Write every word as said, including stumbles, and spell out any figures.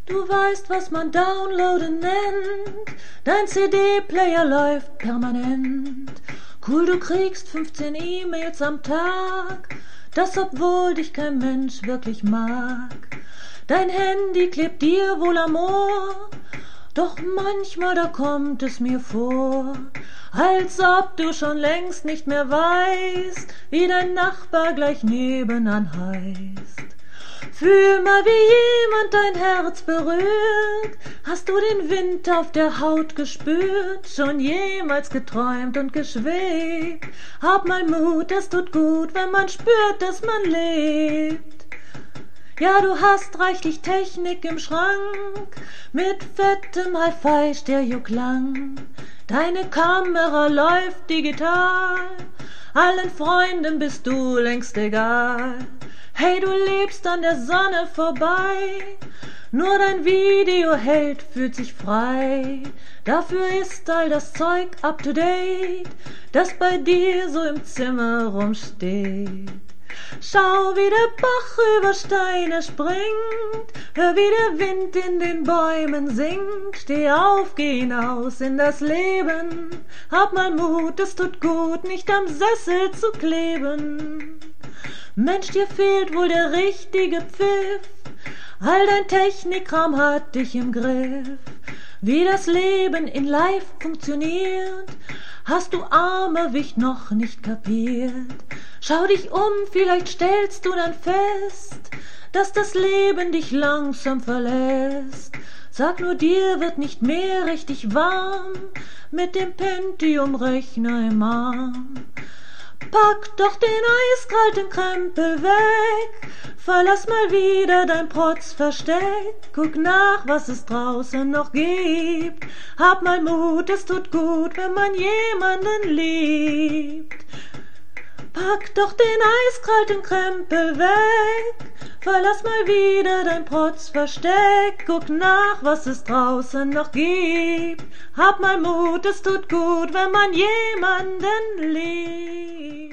Du weißt, was man Downloaden nennt, dein C D-Player läuft permanent. Cool, du kriegst fünfzehn E-Mails am Tag, das obwohl dich kein Mensch wirklich mag. Dein Handy klebt dir wohl am Ohr, doch manchmal da kommt es mir vor, als ob du schon längst nicht mehr weißt, wie dein Nachbar gleich nebenan heißt. Fühl mal, wie jemand dein Herz berührt. Hast du den Wind auf der Haut gespürt? Schon jemals geträumt und geschwebt? Hab mal Mut, es tut gut, wenn man spürt, dass man lebt. Ja, du hast reichlich Technik im Schrank, mit fettem Hi-Fi-Stereo-Klang. Deine Kamera läuft digital, allen Freunden bist du längst egal. Hey, du lebst an der Sonne vorbei, nur dein Videoheld fühlt sich frei. Dafür ist all das Zeug up to date, das bei dir so im Zimmer rumsteht. Schau, wie der Bach über Steine springt, hör, wie der Wind in den Bäumen singt. Steh auf, geh hinaus in das Leben, hab mal Mut, es tut gut, nicht am Sessel zu kleben. Mensch, dir fehlt wohl der richtige Pfiff, all dein Technikkram hat dich im Griff. Wie das Leben in live funktioniert, hast du arme Wicht noch nicht kapiert. Schau dich um, vielleicht stellst du dann fest, dass das Leben dich langsam verlässt. Sag nur, dir wird nicht mehr richtig warm mit dem Pentium-Rechner im Arm. Pack doch den eiskalten Krempel weg, verlass mal wieder dein Protzversteck. Guck nach, was es draußen noch gibt, hab mal Mut, es tut gut, wenn man jemanden liebt. Pack doch den eiskalten Krempel weg, verlass mal wieder dein Protzversteck. Guck nach, was es draußen noch gibt, hab mal Mut, es tut gut, wenn man jemanden liebt.